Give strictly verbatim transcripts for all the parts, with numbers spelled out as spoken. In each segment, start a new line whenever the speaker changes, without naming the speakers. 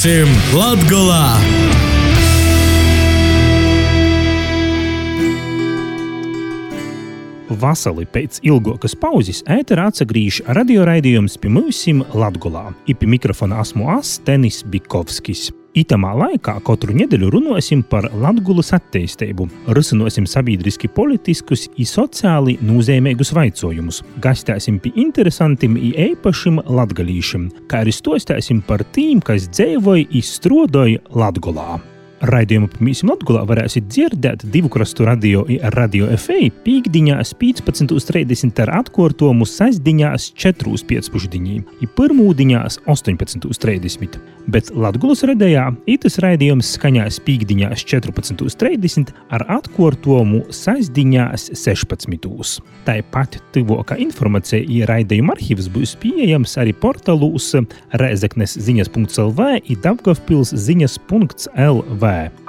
Būsim Latgolā!
Vasali pēc ilgākas pauzes ēterā atsagrīž radioraidījums pie mūsim Latgolā. I pie mikrofona esmu es, Tenis Bikovskis. Itamā laikā katru nedēļu runāsim par Latgulas attīstību, risināsim sabiedriski politiskus i sociāli nozīmīgus vaicojumus, gastēsim pie interesantiem i eipašiem latgalīšiem, kā arī stostāsim par tīm, kas dzīvoja i strodoja Latgolā. Raidījumu pie mūsim Latgolā varēsit dzirdēt Divkrastu radio i Radio F A pīkdiņās piecpadsmitā trīsdesmit ar atkārtojumu sestdiņās četrā pēcpusdienā i pirmūdiņās astoņpadsmitā trīsdesmit. Bet Latgulas radijā itas raidījums skaņās pīkdiņās četrpadsmitā trīsdesmit ar atkārtojumu sestdiņās sešpadsmitā. Tāpat tuvākā informācija i raidījuma arhīvs būs pieejams arī portālūs Rēzeknes ziņas punkts el vē i Daugavpils ziņas punkts el vē.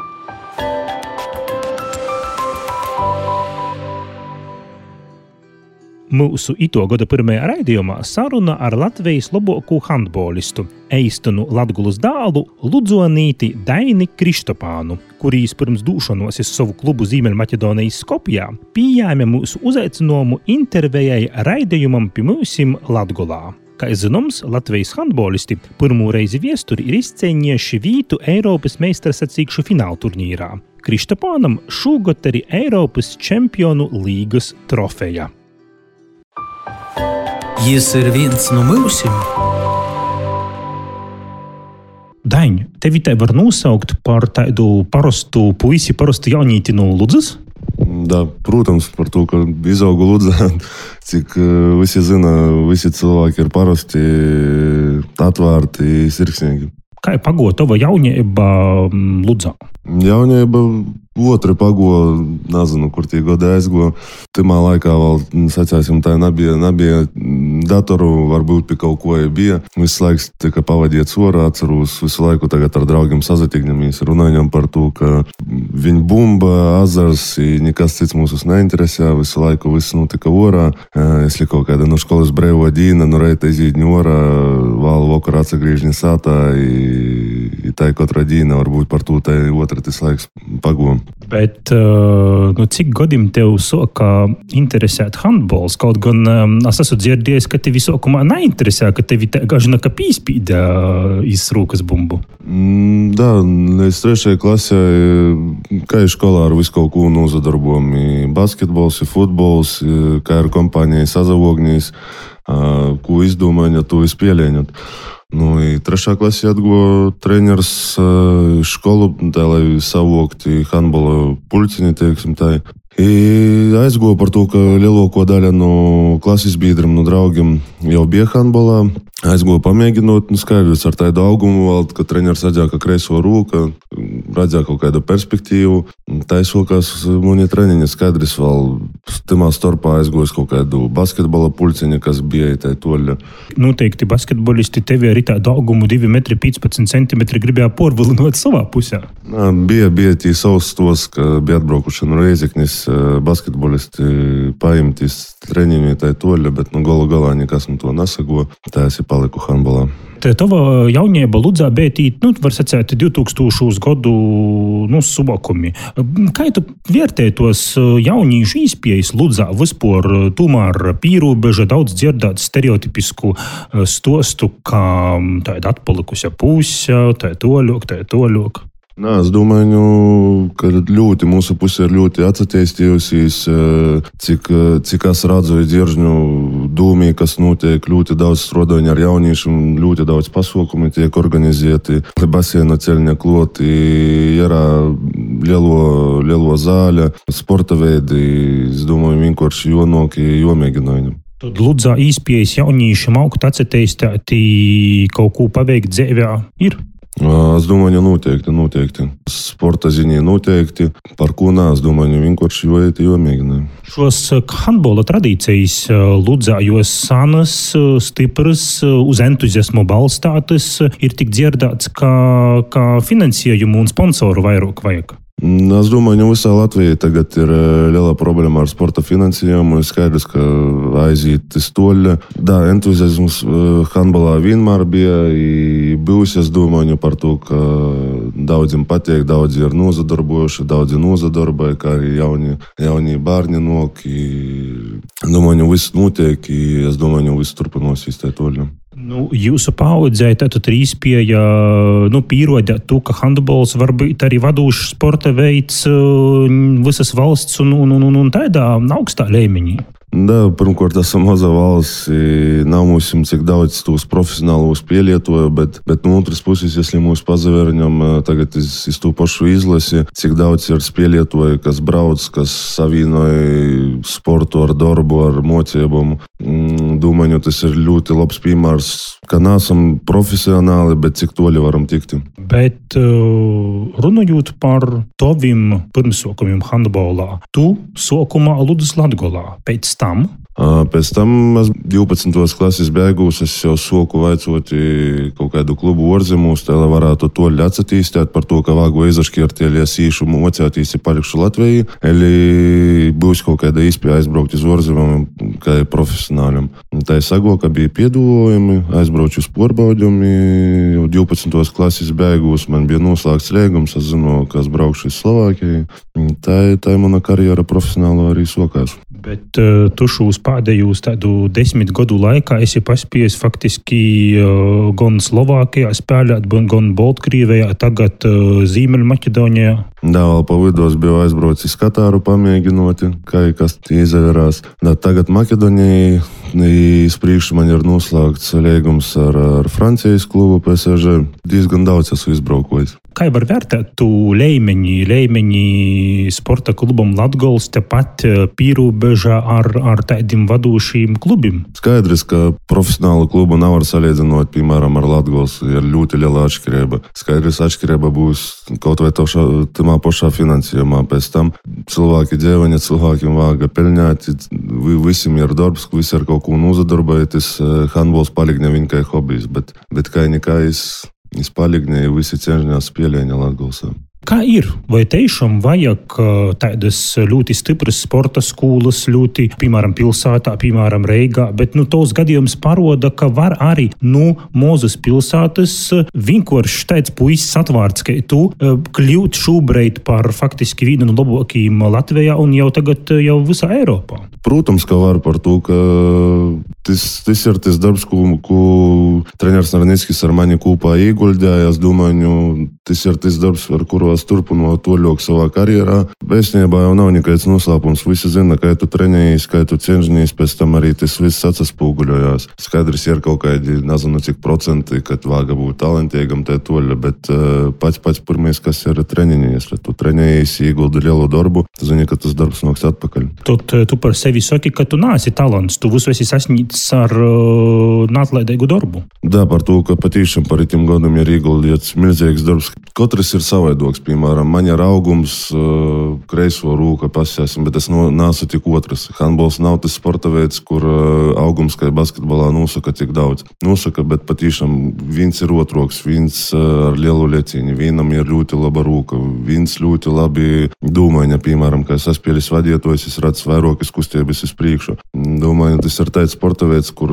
Mūsu ito gada pirmajā raidījumā saruna ar Latvijas labāko handbolistu, eistonu Latgulas dālu Ludzonīti Daini Krištopānu, kurīs pirms dūšanos iz savu klubu Ziemeļmaķedonijas Skopjā pieņēma mūsu uzaicinājumu intervijai raidījumam pie mūsim Latgolā. Kā zināms, Latvijas handbolisti pirmo reizi viesturi ir izcīnījuši vītu Eiropas meistarsacīkšu fināla turnīrā. Krištopānam šogad arī Eiropas čempionu līgas trofeja.
Jis ir viens no mūsim.
Daņ, tevi te var nosaukt par tādu parastu puisi, parastu jaunīti no Ludzas?
Da, protams, par to, ka izaugu Ludzā, cik visi zina, visi cilvēki ir parasti atvērti, sirsnīgi.
Kā pago tava jaunieba Ludzā?
Jaunieba otri pago, nezinu, kur tie gadi aizgo. Timā laikā vēl, sacāsim, tā nebija, nebija datoru, varbūt pie kaut ko bija. Visu laiku tika pavadiet sorā, atceros, visu laiku tagad ar draugiem sazatīgņamies, runājam par to, ka viņi bumba, azars, nekas cits mūsus neinteresē, visu laiku viss notika orā. Es li kaut kāda no školas brēvo dīna, no reita izīdņu orā, vēl vakar atsagrīžņa sātā, i tā katra dīna, varbūt par to tā otra tas laiks pagom.
Bet nu, cik godim tev soka interesēt handbols? Kaut gan es esmu dzirdējis, ka tevi sokumā neinteresē, ka tevi gažina, ka pīspīda iz rūkas bumbu.
Mm, da, līdz trešajai klasē, kā ir skolā ar visu kaut ko nozadarbojam. I basketbols, i futbols, i kā ir kompānija sazavognīs, ko izdomāņa, to izpēļēņot. Nu, i trešā klasē atguva treneris školu, tā, lai savokti handbola pulciņi, teiksim tā. I aizguva par to, ka lielāko daļa no klases biedriem, no draugiem jau bija handbolā. Aizguva pamēģinot, nu skaidrs ar tādu augumu vēl, ka treneris redzēja, ka kreiso rūka, redzēja kaut kādu perspektīvu. Tā izsokās mani treniņi skaidrs vēl timā starpā aizguvis kaut kādu basketbola pulciņa, kas bija tā toļa.
Noteikti basketbolisti tevi arī tādu augumu divi metri piecpadsmit centimetri gribēja porvilinot savā pusē.
Nā, bija, bija tī savs tos, ka bija atbraukuši no Reizeknis basketbolisti paimtīs treniņu tā toļa, bet nu galu galā nekas no to nesago. Tā es paliku handbolā.
Te tava jaunieba Ludzā bija tī, nu, var sacēt, divtūkstošos gadu, nu, subakumi. Kā tu vērtēji tos jaunīšu izpējas Ludzā vispār, tomēr pīrobeža daudz dzirdēt stereotipisku stostu, kā tāda atpalikusia puse, tā toļok, tā toļok?
Nā, es domāju, ka ļoti mūsu puse ir ļoti atsatīstījusies, cik, cik es redzu dzieržņu dūmī, kas notiek, ļoti daudz strādājuņi ar jauniešiem, ļoti daudz pasākumi tiek organizēti, basēna ceļņa kloti, ir lielo, lielo zāļa, sporta veidi, es domāju, vienkārši jonok, jomēģinājumi.
Tad Ludzā izpējas jauniešiem augt atsatīstīti kaut ko paveikt dzīvē ir?
Es domāju, noteikti, noteikti. Sporta ziņā noteikti. Par ko nā, es domāju, vienkārši jo iet, jo mēģināju.
Šos handbola tradīcijas Ludzā, jo sanas, stipras, uz entuziasmu balstātas, ir tik dzirdēts, ka, ka finansējumu un sponsoru vairāk vajag.
Es domāju, ka visā Latvijā tagad ir liela problēma ar sporta finansējumu. Ir skaidrs, ka aiziet iz toļa. Da, entuziasms handbolā vienmēr bija. Bijis, es domāju par to, ka daudziem patīk, daudzi ir nozadarbojuši, daudzi nozadarboja, kā arī jaunie, jaunie bērni nok. Domāju, viss notiek, es domāju, viss turpinās tā toļa.
Nu, jūsu paudzē tātad trīspieja nu, pierodē to, ka handbols var būt arī vadošs sporta veids visas valsts un, un, un, un tādā augstā līmeņī.
Da, pirmkārt, esam maza valsts, nav mums cik daudz tos profesionālos pielietoju, bet, bet no otras puses, ja mūs pazavērņam tagad iz, iz to pašu izlasi, cik daudz ir pielietoju, kas brauc, kas savīnoja sportu ar darbu, ar mocībām. Domāju, tas ir ļoti labs piemērs, ka nesam profesionāli, bet cik toļi varam tikt.
Bet runājot par taviem pirmsokumiem handbolā, tu sokumā Ludus Latgolā. Pēc tam?
Pēc tam es divpadsmitos klases beigūs, es jau soku vaicot kaut kādu klubu orzemūs, lai varētu toļi atsatīstēt par to, ka vāgu izaškiertēļ esīšu mocētīs ir palikšu Latviju, eli būs kaut kāda izpēja aizbraukt iz orzemām kā profesionāļiem. Tā es sago, ka bija piedolojumi, aizbraucu uz porbaudījumi, jau divpadsmitos klases beigūs man bija noslēgts liegums, es zinu, ka es braukšu iz Slovākiju. Tā, tā ir mana karjera profesionāla arī sokās.
Bet uh, tu šos pēdējos tādu desmit gadu laikā esi paspējis faktiski uh, gan Slovākijā spēlēt, gan Baltkrievijā, tagad uh, Ziemeļmaķedonijā.
Da, vēl pa vidos biju aizbraucis Katāru pamēģinoti, kā kas izavērās. Da, tagad Maķedonijai iz priekšu man ir noslēgts liegums ar, ar Francijas klubu P S G. Diezgan daudz esmu izbraukojis.
Kā var vērtēt tu līmeņi, līmeņi sporta klubam Latgols tepat pīrobežā ar, ar tādiem vadošiem klubiem?
Skaidrs, ka profesionālu klubu nevar salīdzinot, piemēram, ar Latgols. Ir ļoti liela atšķirība. Skaidrs, atšķirība būs kaut vai tošā, tamā pašā finansējumā. Pēc tam cilvēki dzīvoņa, cilvēkiem vāga peļņāt, visiem ir darbs, visi ar kaut ko nozadarbojoties. Handbols paliek ne viņa kā hobijs, bet, bet kā nekā es... Es paliknēju visi cenšņās spēlēņa Latgolsā.
Kā ir? Vai tiešām vajag tādas ļoti stipras sporta skolas, ļoti, piemēram, pilsētā, piemēram, Reigā, bet nu, tos gadījums paroda, ka var arī nu, mozas pilsētas vienkārši tāds puisis atvārds, ka tu kļūt šobrīd par faktiski vienu no labākajiem Latvijā un jau tagad jau visā Eiropā?
Protams, ka var par to, ka tas, tas ir tas darbs, ko, ko treneris Narnickis ar mani kopā ieguldīja. Es domāju, tas ir tas darbs, ar kuru es turpinu toļok savā karjerā. Bēsnībā jau nav nekāds noslēpums. Visi zina, ka tu trenējies, ka tu cenšanies, pēc tam arī tas viss atsaspūguļojās. Skaidrs ir kaut kādi, nezinu, cik procenti, kad vāga būt talentīgam tā toļa, bet uh, pats pats pirmais, kas ir treniņies. Ja tu trenējies, ieguldi lielu darbu, tu zini, ka tas darbs nāks atpakaļ.
Tad tu par sevi saki, ka tu neesi talants, tu visu esi sasniedzis ar uh, neatlaidīgu darbu.
Da, par to, ka patīšām par itim gadam ir ieguldīts milzīgs darbs. Katrs ir savaidoks, piemēram, man ir augums, uh, kreiso rūka pasēsim, bet es no, nāsu tik otrs. Handbols nav tas sporta veids, kur uh, augums, kā basketbolā, nosaka tik daudz. Nosaka, bet patīšām viens ir otroks, viens uh, ar lielu leciņu, vienam ir ļoti laba rūka, viens ļoti labi domāja, piemēram, ka es aspēlis vadietojis, es redzu vairākas kustības uz priekšu. Domāju, tas ir tāds sporta veids, kur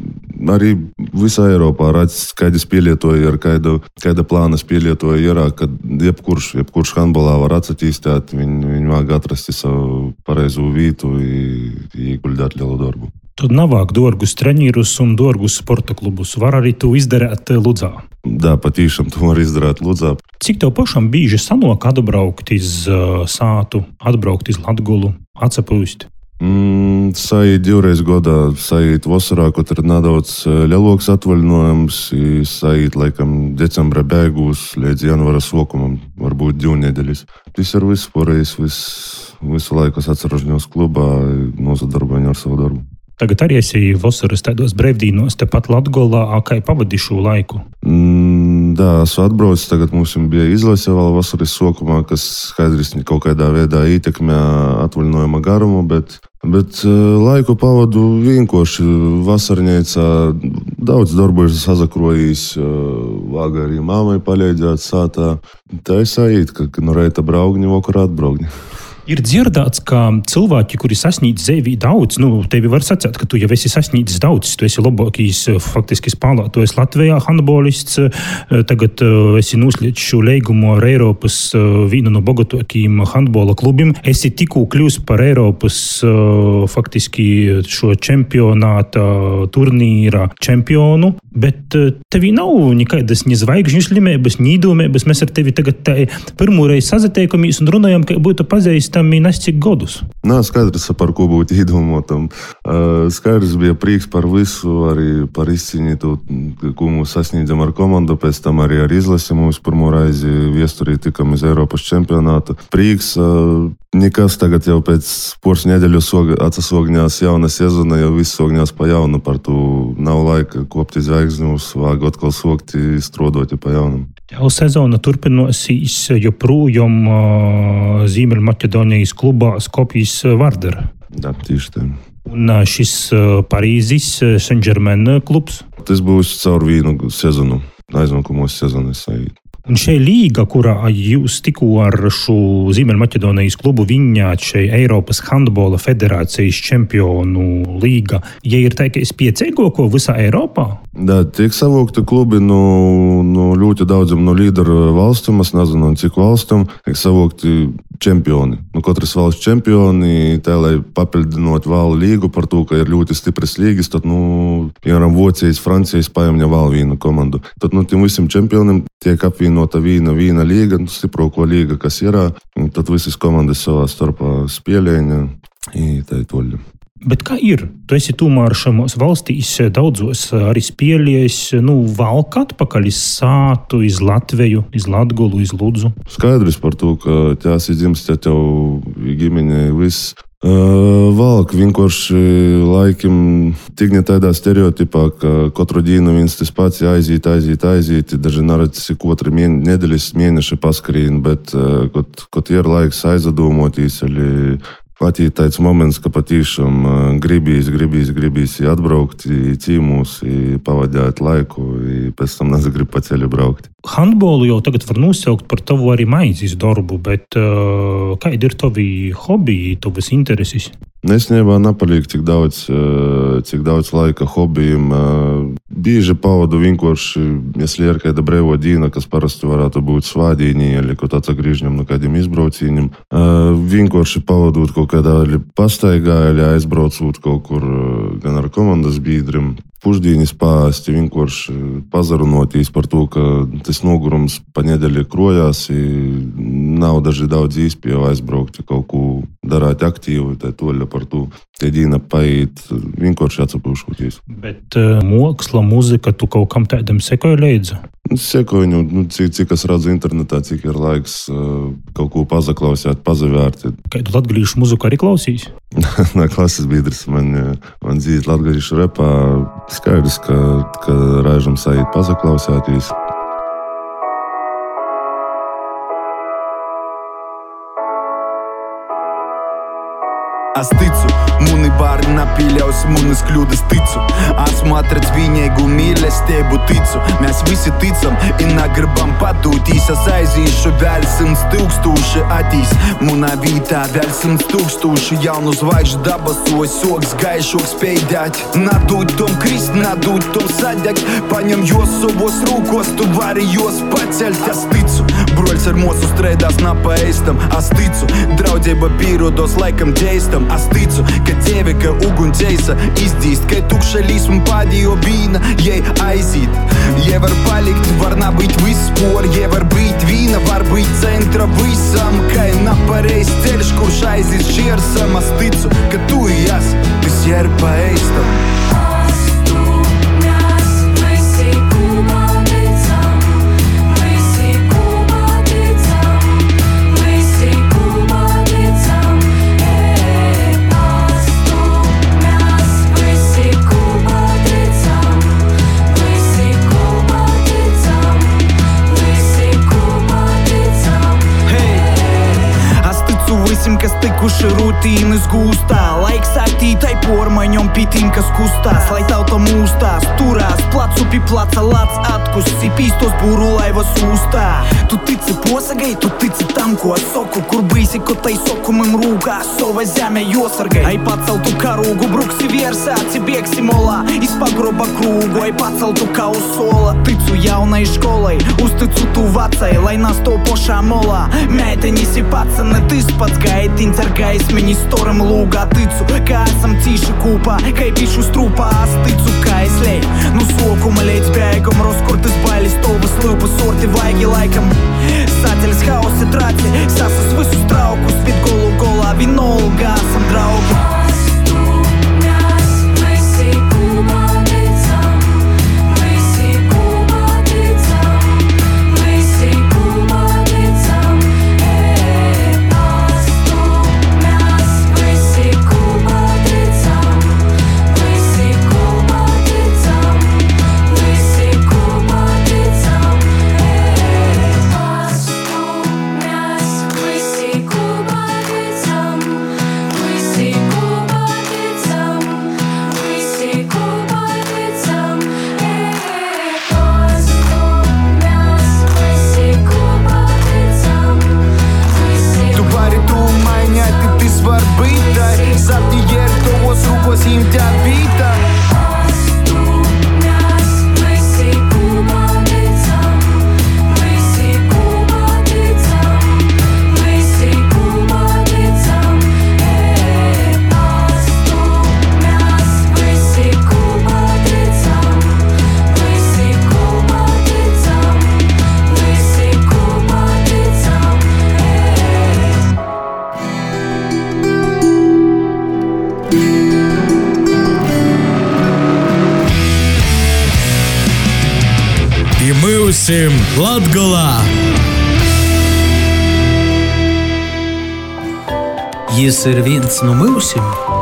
arī visā Eiropā redz, kādi pielietoja, ar kāda, kāda plāna pielietoja ir, kad jebkurš, jebkurš handbolā var atsatīstēt, viņi, viņi vajag atrast savu pareizo vītu un ieguldīt lielu darbu.
Tad navāk dārgus trenierus un dārgus sporta klubus. Var arī to izdarīt Ludzā?
Da, patīšām to var izdarīt Ludzā.
Cik tev pašam bieži sanāk atbraukt iz uh, Sātu, atbraukt iz Latgolu, atsapūst?
Mm, Sajūt divreiz gadā, sajūt vasarā, kad ir nedaudz lielāks atvaļinājums, sajūt laikam decembra beigās līdz janvāra sākumam, varbūt divu nedēļas. Tas ir viss pārējais, viss, visu laiku es atceros klubā, nozadarboju ar savu darbu.
Tagad arī esi vasaras tādos brīvdienos tepat Latgolā, kā pavadi šo laiku?
Mm, da, esmu atbraucis, tagad mums bija izlase vēl vasaras sākumā, kas skaidrs kaut kādā veidā ietekmē atvaļinājuma garumu, bet Bet laiku pavadu vienkārši vasarnīcā. Daudz darbu ir sazakrojis, vāga arī māmai palīdzēt sātā. Tā ir sajūt, ka no reita braukņi, vakarā atbraukņi.
Ir dzirdēts, ka cilvēki, kuri sasniedz dzīvī daudz, nu, tevi var sacīt, ka tu jau esi sasniedzis daudz, tu esi labākais faktiski spēlētājs Latvijā, handbolists, tagad esi noslēdzis šo līgumu ar Eiropas vienu no bogatākajiem handbola klubiem, esi tikko kļūst par Eiropas faktiski šo čempionāta turnīra čempionu, bet tevī nav nekādas ne zvaigžņu slimības, ne īdomības. Mēs ar tevi tagad tā pirmoreiz sazatiekamies un runājam, ka būtu pazīstami nes cik godus.
Nā, skaidrs, par ko būtu īdomotam. Skaidrs bija prieks par visu, arī par izcīnītu, ko mūs sasniedzam ar komandu, pēc tam arī ar izlasi mūs pirmo reizi viesturī tikam iz Eiropas čempionāta. Prieks, nekas tagad jau pēc pors nedēļu atsasogņās jauna sezona, jau viss sogņās pa jaunu, par to nav laika kopti zvaigzņus, vajag atkal sokti, strodoti pa jaunam.
Jau sezona turpinosies joprojām uh, Ziemeļmaķedonijas klubā Skopjas Vardar.
Jā, tieši tā.
Un uh, šis uh, Parīzes Saint-Germain klubs?
Tas būs caur vienu sezonu, aizvankumos sezonas sajūt.
Un šī līga, kurā jūs tikko ar šo Ziemeļmaķedonijas klubu viņāt, šī Eiropas handbola federācijas čempionu līga, ja ir taikais piecīgāko visā Eiropā?
Jā, tiek savokti klubi no, no ļoti daudzam no līderu valstīm, es nezinu, cik valstīm, tiek savokti čempioni. Nu, katras valsts čempioni, tā, lai papildinot vēl līgu par to, ka ir ļoti stipras līgas, tad, nu, piemēram, Vocijas, Francijas paņemņa vēl vienu komandu. Tad, nu, tiem visiem čempioniem tiek apvienota viena, viena līga, nu, stiprāko līga, kas ir, tad visas komandas savā starpā spēlēja, i tā ir toļa.
Bet kā ir? Tu esi tomēr šamos valstīs daudzos arī spēlējis, nu, valk atpakaļ iz Sātu, iz Latviju, iz Latgolu, iz Ludzu?
Skaidrs par to, ka tās ir dzimstē tev ģimenei viss. Uh, valk vienkārši laikam tik ne tādā stereotipā, ka katru dienu viens tas pats aiziet, aiziet, aiziet, daži naradz katru mien, nedēļas mēneši paskrīn, bet uh, kaut, kaut ir laiks aizdomāties, arī Atīt tāds moments, ka patiešām gribīs, gribīs, gribīs atbraukt, cīmūs, pavadīt laiku, pēc tam nezagrib pa ceļu braukt.
Handbolu jau tagad var nosaukt par tavu arī maizes darbu, bet uh, kādi ir tavi hobiji, tavas intereses?
Nesniebā nepaliek cik daudz, cik daudz laika hobijiem. Bieži pavadu vienkārši, ja ir kāda brīvo diena, kas parasti varētu būt svādīņi, vai kaut atsagriežņam no kādiem izbraucīņiem. Vienkārši pavadot kaut kādā pastaigā, vai aizbraucot kaut kur gan ar komandas biedriem. Pušdienis pāsti vienkārši pazarunotīs par to, ka tas nogurums pa nedēļu krojās, nav daži daudz īspēju aizbraukt, kaut ko darāt aktīvu, tā toļa par to, ka dīna paiet vienkārši atsapūškoties.
Bet uh, māksla, muzika, tu kaut kam tādam sekoji līdzi?
Sekoju, nu, cik, cik es redzu internetā, cik ir laiks uh, kaut ko pazaklausīt, pazavērtīt.
Kā tu latgalīšu muziku arī klausīs?
Nā, klases biedrs man, man dzīt latgalīšu repā. Skaidrs, ka, ka raižam sajūt pazaklausētīs.
Es ticu, muni bārni napīļaus, munis kļūdas ticu. Esmu atrads viņēgu mīlestību ticu. Mēs visi ticam, i negribam padūtīs. Es aizīšu vēl simts tūkstūši atīs. Munā vītā vēl simts tūkstūši jaunu zvaigžu dabasos, soks gaišoks peidēt. Nadūt tom krist, nadūt tom sadegt. Paņem jos savos rūkos, tu vari jos pacelt. Es ticu, broļs ar mūsu streidās napaeistam. Es ticu, draudzība pīrodos laikam dzeistam. Es ticu, ka tevi, ka uguņceisa izdzīst, ka tukša līsma pādījo vīna, jei aizīt. Jei var palikt, var nabūt viss spor, jei var būt vīna, var būt centra visam, kai napareiz ceļš, kurš aizīt šiersam. Es ticu, ka tu jas, kas ir paeistam. Kas tikuši rūtī rutīnas gūstā. Laiks aktītai pormaņom pitim, kas kustās, lai tauta mūstās, turās, placu pie placa lāc atkusi, pīstos būru laivas ūstā. Tu tici posagai, tu tici tam, ko es soku, kur brīsi, ko tai soku man rūkā, sova zeme josargai. Ai paceltu karūgu, bruksi viersā, cibiegsi molā, izpagroba krūgu, ai paceltu kā uz sola. Ticu jaunai školai, uzticu tu vacai, lai nas to pošā molā. Mēteņis ir pats, ne tis pats gaitiņš ar gaismiņi storam lūgā. Ticu, ka esam cīši kūpā, kai pišu strūpā, es ticu, ka es lej. Nu sokuma līdz bēgam, rozkurtis bailis, tolvas lūpas, sorti vaigi laikam. Satelis hausi traci, sasas visus traukus, bet golu golā vinolgā esam draugi.
Imūsim Latgolā! Jis ir viens no mūsim.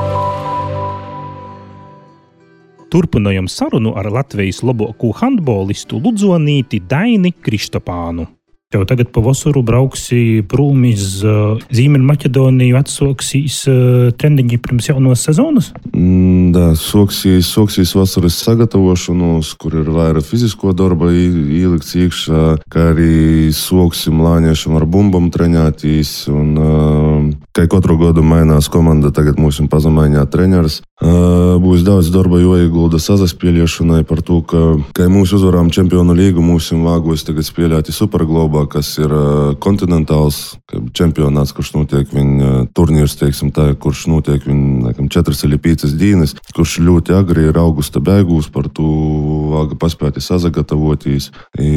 Turpinājam sarunu ar Latvijas labāko handbolistu Ludzonīti Daini Kristopānu. Jau tagad pavasaru brauksi prom iz uh, Ziemeļmaķedoniju, atsoksīs uh, treniņi pirms jaunos sezonas?
Mm, da, soksīs, soksīs vasaras sagatavošanos, kur ir vairāk fizisko darba ielikts iekšā, kā arī soksim lāniešam ar bumbam treņātīs. Un, uh, kā katru gadu mainās komanda, tagad mums ir pazamaiņā treneris. Uh, būs daudz darba jāiegulda sazaspēlēšanai par to, ka, ka mūs uzvarām čempionu līgu, mūs ir vāgos tagad spēlēti Superglobā, kas ir uh, kontinentāls čempionāts, kurš notiek viņa uh, turnīrs, teiksim tā, kurš notiek viņa četras vai piecas dienas, kurš ļoti agri ir augusta beigūs, par to vāga paspēti sazagatavoties.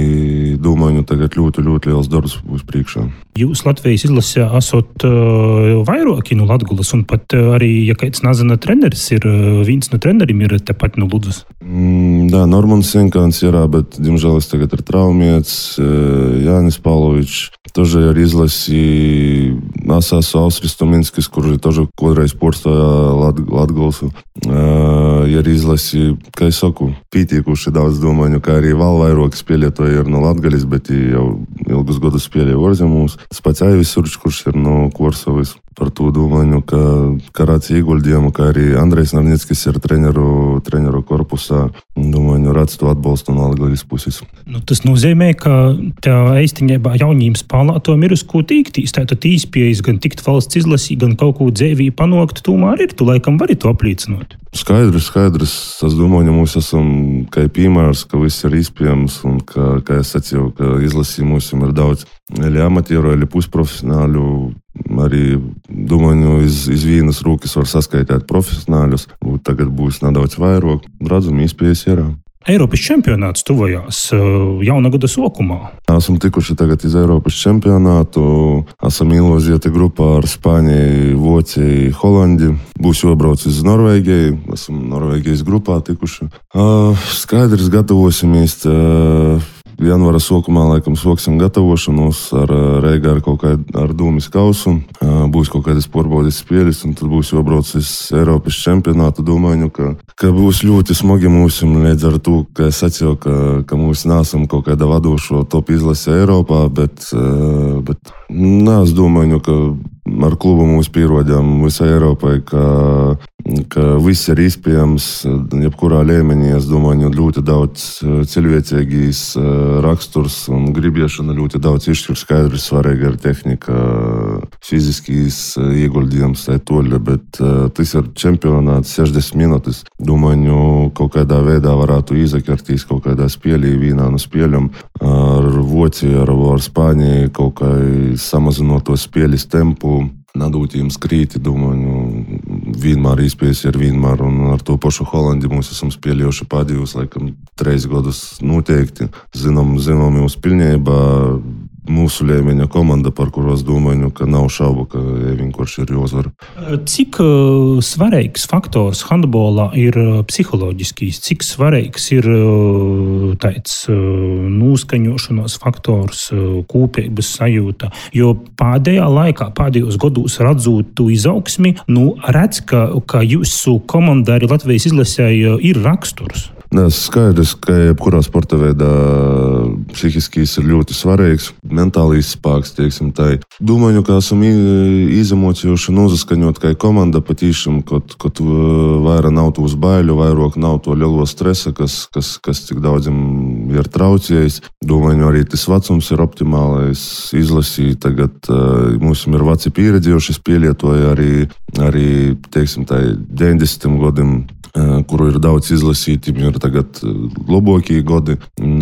I, domāju, tagad ļoti, ļoti liels darbs būs priekšā.
Jūs Latvijas izlasē esat uh, vairāki no Latgulas, un pat uh, arī, ja kāds nezina treneris, ir uh, viens no treneriem ir tepat no Ludzas.
Mm, da, Normans Senkāns ir, bet, diemžēl, es tagad ir traumēts. Jānis Pavlovičs, тоже ir izlasi Asas Ausris Tominskis, kurš ir тоже kodreiz porstoja Lat, Latgulsu. Uh, ir izlasi, kā es saku, pītīkuši daudz domāju, kā arī vēl vairāk spēlētoji ir no Latgalis, bet jau ilgus gadus spēlēja Orzemūs. Spēc Aivis Urč, kurš ir no Korsavas. Par to domāju, ka Karāts ieguldījumu, kā arī Andrejs Narnickis ir treneru, treneru korpusā. Domāju, redz to atbalstu no Latgalis puses.
Nu, tas nozīmē, ka tā eistiņībā jaunīm spēlētājiem ir uz ko tīktīs. Tātad īspējas gan tikt valsts izlasī, gan kaut ko dzēvī panākt, tomēr ir. Tu laikam vari to apliecināt.
Skaidrs, skaidrs. Es domāju, mums esam kā piemērs, ka viss ir iespējams un ka, kā es sacīju, ka izlasī mums ir daudz eli amatieru, eli pusprofesionāļu. Arī, domāju, iz, iz vienas rūkas var saskaitīt profesionāļus. Tagad būs nedaudz vairāk. Redzam, iespējas ir.
Eiropas čempionāts tuvojās jauna gada sākumā.
Esam tikuši tagad iz Eiropas čempionātu. Esam ilozieti grupā ar Spāniju, Vāciju, Holandi. Būs jābrauc uz Norvēģiju. Esam Norvēģijas grupā tikuši. Uh, skaidrs, gatavosimies. Uh, janvāra sokumā laikam soksim gatavošanos ar Reigā ar kaut kādu ar Dūmis kausu. Būs kaut kādas porbaudas spēles, un tad būs jābrauc uz Eiropas čempionātu. Domāju, ka, ka būs ļoti smagi mūsim līdz ar to, ka es sacīju, ka, ka mūs nesam kaut kāda vadošo top izlase Eiropā, bet, bet nē, es domāju, ka ar klubu mūs pierodām visai Eiropai, ka, ka viss ir iespējams, jebkurā līmenī. Es domāju, ļoti daudz cilvēcīgīs raksturs un gribiešana, ļoti daudz izšķir skaidrs, svarīga ir tehnika, fiziskīs ieguldījums, tai toļa, bet tas ir čempionāts sešdesmit minūtes. Domāju, kaut kādā veidā varētu izakartīs kaut kādā spēlī, vienā no spēļam ar Vociju, ar, ar Spāniju, kaut kā samazinot to spēles tempu. Nadūt jums krīti, domāju, vienmēr īspējas ir vienmēr, un ar to pašu Holandi mūs esam spēlējuši pēdējos, laikam, treis gadus noteikti. Zinām, zinām jūs pilnībā mūsu līmeņa komanda, par kuros domāju, ka nav šaubu, ka vienkārši ir jāuzvar.
Cik uh, svarīgs faktors handbolā ir uh, psiholoģiskīs? Cik svarīgs ir uh, tāds uh, noskaņošanās faktors, uh, kopības sajūta? Jo pēdējā laikā, pēdējos gados redzot tu izaugsmi, nu redz, ka, ka jūsu komanda arī Latvijas izlasēja ir raksturs.
Es skaidrs, ka jebkurā sporta veidā psihiskīs ir ļoti svarīgs, mentālīs spēks, teiksim tā. Domāju, ka esam izemocījuši nozaskaņot kā komanda patīšam, kad, kad vairāk nav tos baiļu, vairāk nav to lielo stresa, kas, kas, kas cik daudzim ir traucējis. Domāju, arī tas vecums ir optimālais izlasīt. Tagad mums ir veci pieredzējuši spēlētoji arī, arī, teiksim tā, deviņdesmitiem gadiem, kuru ir daudz izlasīti, ir tagad labākie gadi.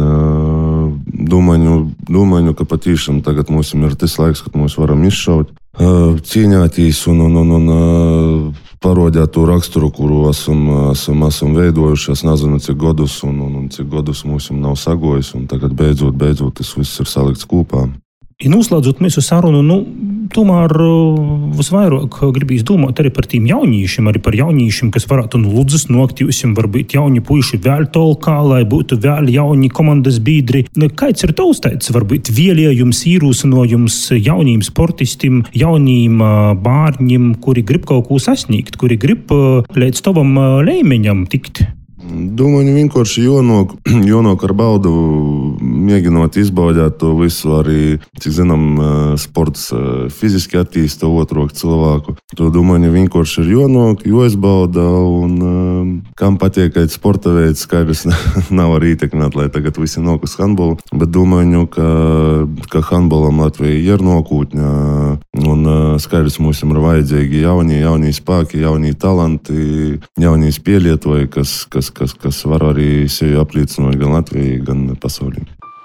Domāju, domāju, ka patīšām tagad mums ir tas laiks, kad mēs varam izšaut, cīņātīs un, un, un, un parodēt to raksturu, kuru esam, esam, esam veidojuši. Es nezinu, cik gadus un, un, un cik gadus mums nav sagojis, un tagad beidzot, beidzot tas viss ir salikts kopā.
I noslēdzot mūsu sarunu, nu, tomēr visvairāk gribīs domāt arī par tiem jaunīšiem, arī par jaunīšiem, kas varētu nu ludzas noktījusim, varbūt jauni puiši vēl tolkā, lai būtu vēl jauni komandas biedri. Kāds ir tavs tāds, varbūt vēlējums, īrūsinojums jauniem sportistim, jauniem bārņiem, kuri grib kaut ko sasniegt, kuri grib līdz tavam līmeņam tikt?
Domāju, vienkārši jonok, jonok ar baudu, mēģinot izbaudīt to visu, arī, cik zinām, sports fiziski attīsta otru cilvēku. To, domāju, vienkārši ir jonok, joizbauda, un kam patiek, ka sporta veids skaidrs nav arī ietekmēt, lai tagad visi nok uz handbolu, bet domāju, ka, ka handbolam Latvija ir nokūtņa, un skaidrs mums ir vajadzīgi jaunie, jaunie spēki, jaunie talanti, jaunie spēlētoji, kas, kas Kas, kas var arī sevi apliecināt gan Latvijai, gan pasaulī.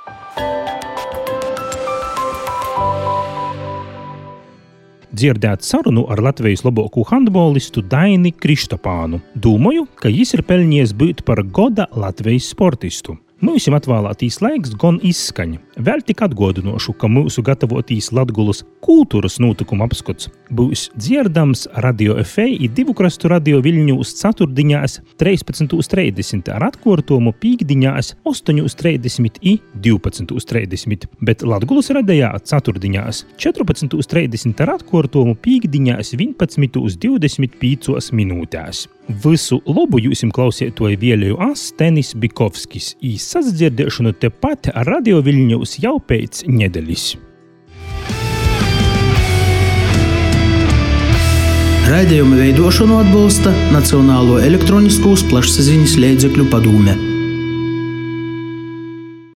Dzirdēt sarunu ar Latvijas labāko handbolistu Daini Kristopānu. Domāju, ka jis ir pelnījies būt par goda Latvijas sportistu. Mūsim atvēlētīs laiks gan izskaņa. Vēl tik atgādinošu, ka mūsu gatavotīs Latgulas kultūras notikumu apskats būs dzirdams Radio F A i divu krastu radio Viļņūs ceturtdiņās trīspadsmit trīsdesmit ar atkārtojumu pīkdiņās astoņi trīsdesmit i divpadsmit trīsdesmit, bet Latgulas radijā ceturtdiņās četrpadsmit trīsdesmit ar atkārtojumu pīkdiņās vienpadsmit divdesmit piecos minūtēs. Visu labu jūsim klausētoju vēlēju as Tenis Bikovskis i sazdzirdēšanu tepat Radio Viļņūs jau pēc nedeļas.
Raidījuma veidošanu atbalsta Nacionālo elektroniskos plašsaziņas līdzekļu padome.